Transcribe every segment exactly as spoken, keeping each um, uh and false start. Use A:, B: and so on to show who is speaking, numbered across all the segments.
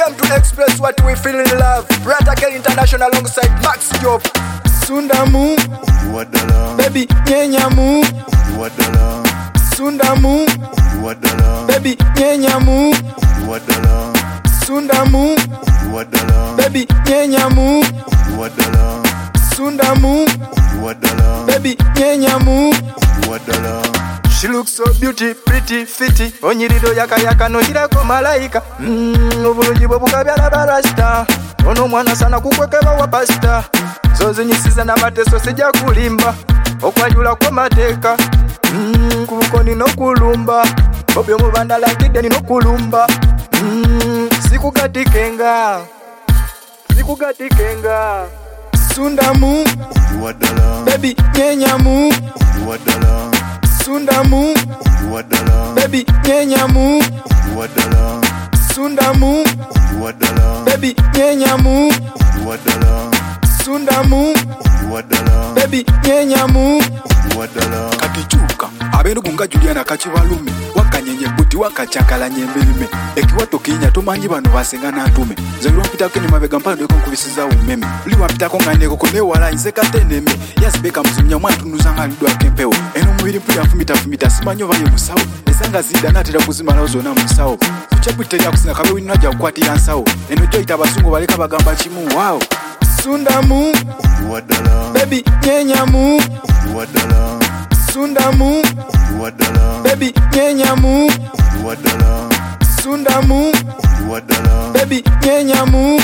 A: came to express what we feel in love. Right again international alongside Max Job. Sundamu, baby nyenyamu, Sundamu, baby nyenyamu, Sundamu, baby nyenyamu, Sundamu, baby nyenyamu. She looks so beauty, pretty, fitty. Onyirido yaka yaka no hirako malaika. Mmm, obulungi bwe bukabyala barasta. Ono mwana sana kukwekeba wa pasta. Zozi nyisiza na mateso sija kulimba. Okwajula kwa mateka. Mmm, kubukoni no kulumba. Obyo mubanda lakide ni no kulumba. Mmm, sikukatikenga. Sikukatikenga. Sundamu, baby nyenyamu, Sundamu, baby nyenyamu, Sundamu, baby nyenyamu, Sundamu, baby nyenyamu.
B: Katichuka abenu kunga Juliana kachiwalume wakanyenye buti wakachakala nyembelime ekiwato kinya tomanyi bano basengana atume zero mpita kwenye mabega mpando eko nkubisiza umeme uli wapita konga ndeko kone wala inseka teneme yasibeka mzumnya mwana tunuzanga lidwa kempewo eno mubiri mpita fumita fumita simanyo vaye musawo esanga zida natera kuzimala ozona musawo kuchapitera kusinga kabe winaja kukwatira nsawo eno jo itabazungu baleka bagamba chimu wao.
A: Sundamu, baby nyenyamu, Sundamu, baby nyenyamu, Sundamu, baby nyenyamu,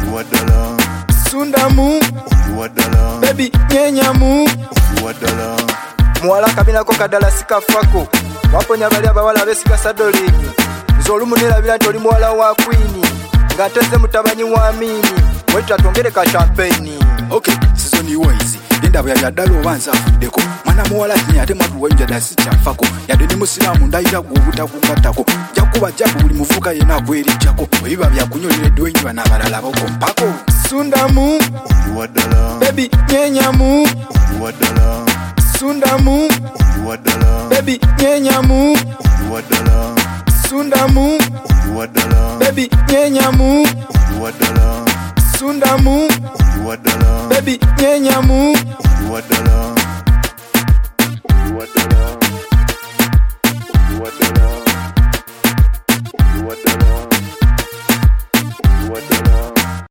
A: Sundamu, baby nyenyamu. Mwala kabina ko kadala sikafako waponya bali abawala besika sadolinyi zolumunira bila toli mwala wa queen ngateze mutabanyi wa amini wetu atongere ka champagne.
B: Okay, sizoni wise ndaba ya yadalo banza afudeko mwana muwala kinya ate matu wenja dasi chafako yade ni musilamu ndaira kubuta kukatako jakuba jabu buli muvuka yena kweri chako oyiba bya kunyolere dwenyi bana balala boko mpako.
A: Sundamu, baby nyenyamu, Sundamu, baby nyenyamu, Sundamu, baby nyenyamu, Sundamu, baby nyenyamu.